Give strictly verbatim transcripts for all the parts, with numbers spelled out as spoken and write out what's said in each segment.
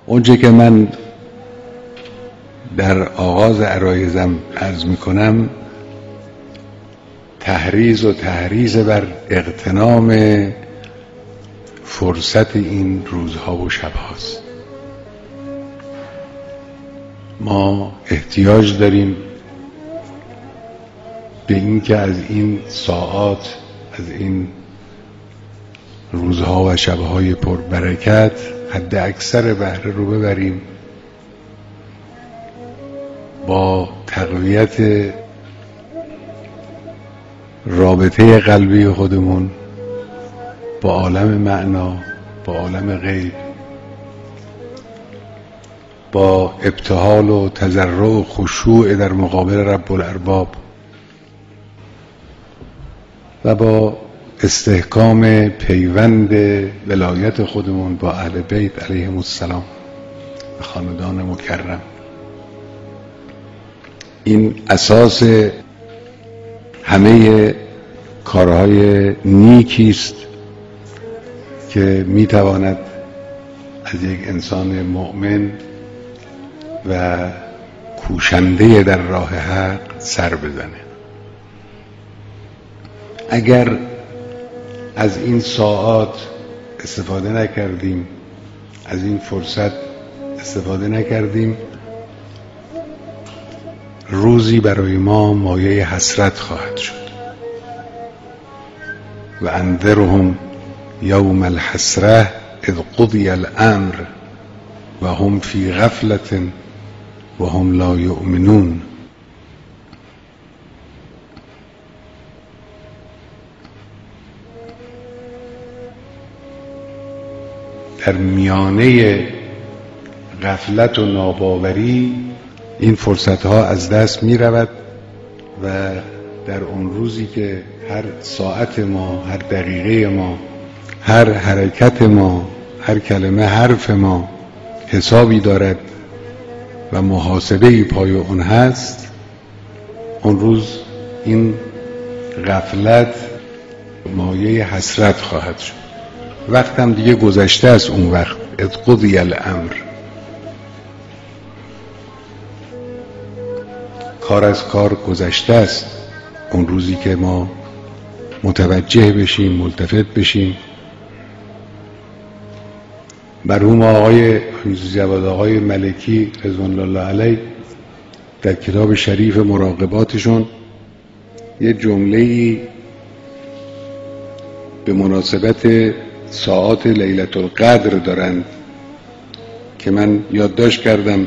اونچه که من در آغاز عرایزم عرض میکنم تحریض و تحریض بر اغتنام فرصت این روزها و شبهاست. ما احتیاج داریم به این که از این ساعات، از این روزها و شبهای پربرکت حد اکثر بهره رو ببریم، با تقویت رابطه قلبی خودمون با عالم معنا، با عالم غیب، با ابتهال و تضرع و خشوع در مقابل رب الارباب و با استحکام پیوند ولایت خودمون با اهل بیت علیهم السلام و خاندان مکرم. این اساس همه کارهای نیکی است که میتواند از یک انسان مؤمن و کوشنده در راه حق سر بزنه. اگر از این ساعات استفاده نکردیم، از این فرصت استفاده نکردیم، روزی برای ما مایه حسرت خواهد شد. و انذرهم یوم الحسرة اذ قضی الامر و هم فی غفلة و هم لا یؤمنون. در میانه غفلت و ناباوری این فرصت ها از دست می رود و در اون روزی که هر ساعت ما، هر دقیقه ما، هر حرکت ما، هر کلمه حرف ما حسابی دارد و محاسبه‌ای پای اون هست، اون روز این غفلت مایه حسرت خواهد شد. وقت هم دیگه گذشته است. اون وقت اذ قضی الامر، کار از کار گذشته است. اون روزی که ما متوجه بشیم، ملتفت بشیم. مرحوم آقای جواد آقای ملکی رضوان الله علیه در کتاب شریف مراقباتشون یه جمله‌ای به مناسبت ساعات لیلة القدر دارند که من یادداشت کردم،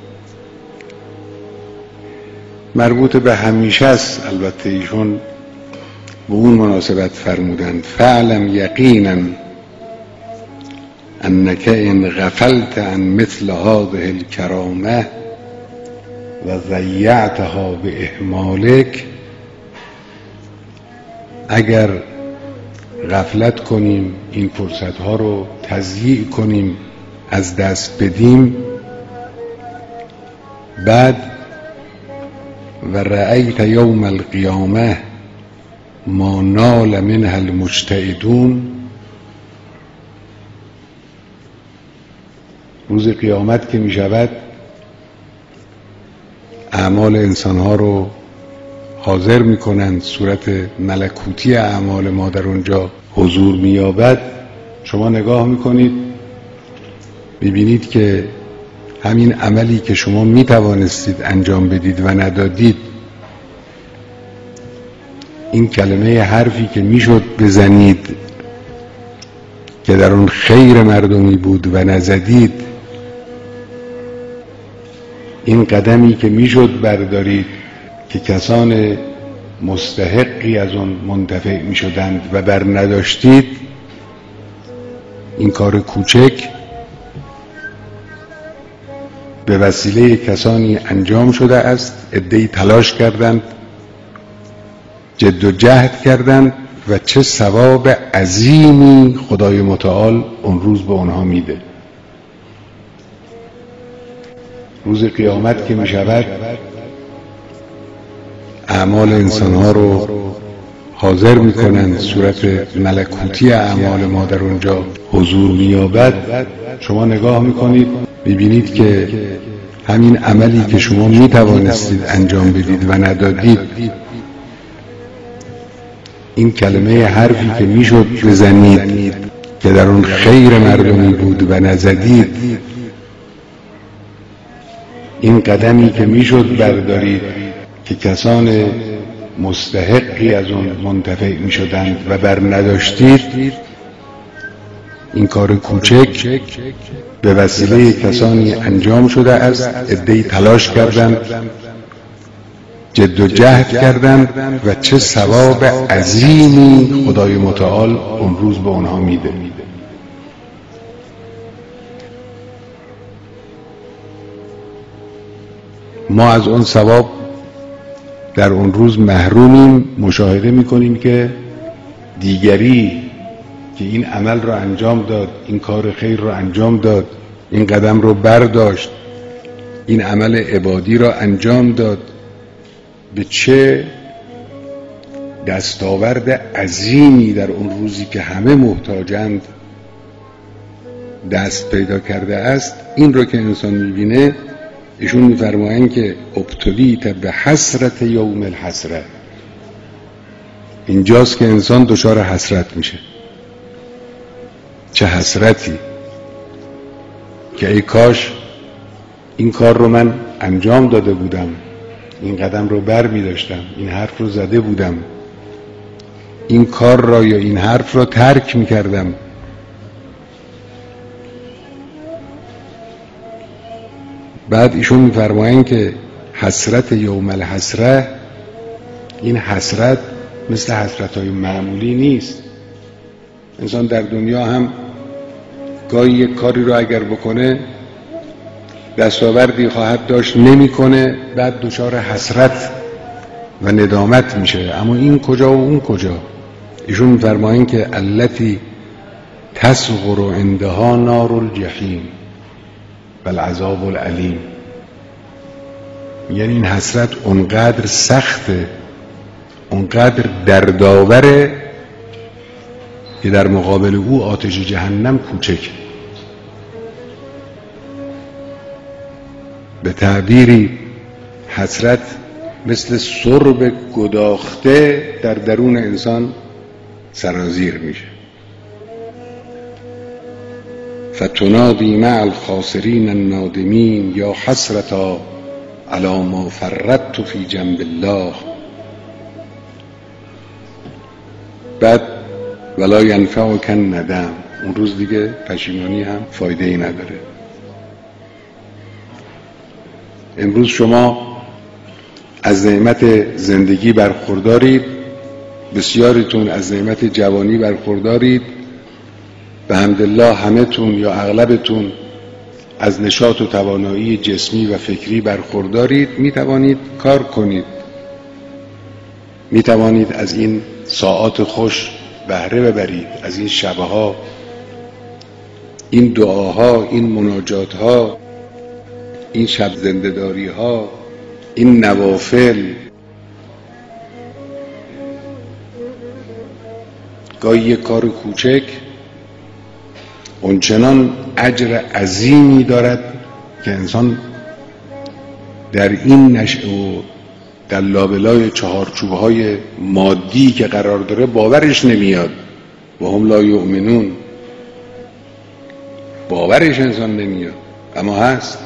مربوط به همیشه است. البته ایشون به اون مناسبت فرمودند فعلم یقینا انک ان غفلت عن مثل هذه الکرامه و ضیعتها به اهمالک، اگر غفلت کنیم، این فرصت ها رو تضییع کنیم، از دست بدیم، بعد و رأیت یوم القیامه ما نال منها المجتهدون، روز قیامت که می شود اعمال انسان ها رو حاضر می کنند، صورت ملکوتی اعمال ما در اونجا حضور می یابد. شما نگاه می کنید می بینید که همین عملی که شما می توانستید انجام بدید و ندادید، این کلمه حرفی که می شد بزنید که در اون خیر مردمی بود و نزدید، این قدمی که می شد بردارید که کسان مستحقی از اون منتفع می شدند و بر نداشتید، این کار کوچک به وسیله کسانی انجام شده است. عده‌ای تلاش کردند، جد و جهد کردند و چه ثواب عظیمی خدای متعال اون روز به اونها میده. روز قیامت که می شود اعمال انسانها رو حاضر میکنند، صورت ملکوتی اعمال ما در اونجا حضور مییابد، شما نگاه میکنید میبینید که همین عملی که شما میتوانستید انجام بدید و ندادید، این کلمه حرفی که میشد بزنید که در اون خیر مردمی بود و نزدید، این قدمی که میشد بردارید که کسان مستحقی از اون منتفع میشدند و بر نداشتید، این کار کوچک به وسیله کسانی انجام شده است. عده‌ای تلاش کردند، جد و جهد کردند و چه ثواب عظیمی خدای متعال اون روز به اونها میده. ما از اون ثواب در اون روز محرومیم. مشاهده میکنیم که دیگری که این عمل رو انجام داد، این کار خیر رو انجام داد، این قدم رو برداشت، این عمل عبادی رو انجام داد، به چه دستاورد عظیمی در اون روزی که همه محتاجند دست پیدا کرده است. این رو که انسان میبینه، ایشون میفرمایند که ابتلیت به حسرت یوم الحسره، اینجاست که انسان دچار حسرت میشه. چه حسرتی که ای کاش این کار رو من انجام داده بودم، این قدم رو بر می داشتم، این حرف رو زده بودم، این کار را یا این حرف را ترک می کردم. بعد ایشون می فرمایند که حسرت یوم الحسره، این حسرت مثل حسرت‌های معمولی نیست. انسان در دنیا هم گاهی یک کاری رو اگر بکنه دستاوردی خواهد داشت، نمی‌کنه، بعد دچار حسرت و ندامت میشه. اما این کجا و اون کجا؟ ایشون می‌فرمایند که التی تصغر عندها نار الجحیم و العذاب العلیم، یعنی این حسرت اونقدر سخته، اونقدر دردآوره که در مقابل او آتش جهنم کوچک. به تعبیری حسرت مثل سرب گداخته در درون انسان سرازیر میشه. فتنادی مع الخاسرین النادمین یا حسرتا علی ما فرطت فی جنب الله. بعد ولا ینفعک الندم، اون روز دیگه پشیمانی هم فایده ای نداره. امروز شما از نعمت زندگی برخوردارید، بسیاریتون از نعمت جوانی برخوردارید، به حمدالله همه تون یا اغلبتون از نشاط و توانایی جسمی و فکری برخوردارید. می توانید کار کنید، می توانید از این ساعات خوش بهره ببرید، از این شبها، این دعاها، این مناجاتها، این شب زنده‌داری ها، این نوافل. گاهی یک کار کوچک اونچنان اجر عظیمی دارد که انسان در این نشأه و در لابلای چهارچوب‌های مادی که قرار داره باورش نمیاد. و هم لا یؤمنون، باورش انسان نمیاد، اما هست.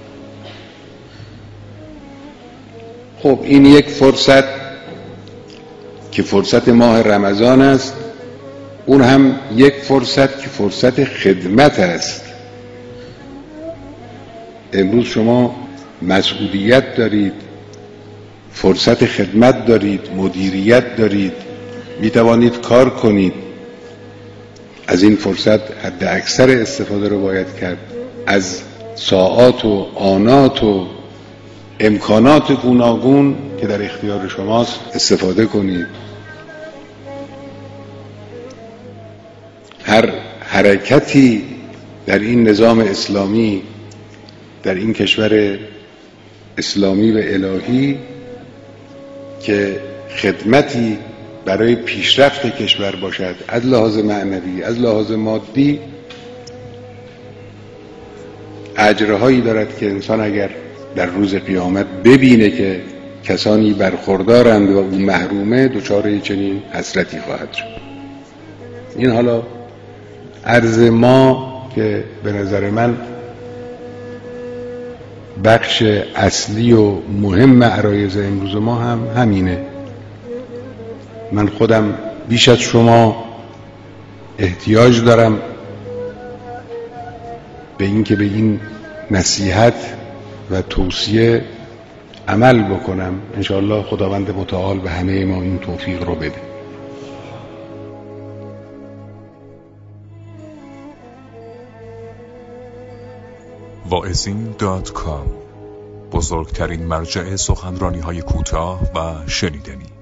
خب این یک فرصت که فرصت ماه رمضان است، اون هم یک فرصت که فرصت خدمت است. امروز شما مسئولیت دارید، فرصت خدمت دارید، مدیریت دارید، می توانید کار کنید. از این فرصت حد اکثر استفاده رو باید کرد. از ساعات و آنات و امکانات گوناگون که در اختیار شماست استفاده کنید. هر حرکتی در این نظام اسلامی، در این کشور اسلامی و الهی که خدمتی برای پیشرفت کشور باشد، از لحاظ معنوی، از لحاظ مادی، اجرهایی دارد که انسان اگر در روز قیامت ببینه که کسانی برخوردارند و او محرومه، دچار چنین حسرتی خواهد شد. این حالا عرض ما که به نظر من بخش اصلی و مهم عرایض امروز ما هم همینه. من خودم بیش از شما احتیاج دارم به این که به این نصیحت و توصیه عمل بکنم. انشاءالله خداوند متعال به همه ما این توفیق رو بده. واعظین دات کام، بزرگترین مرجع سخنرانی‌های کوتاه و شنیدنی.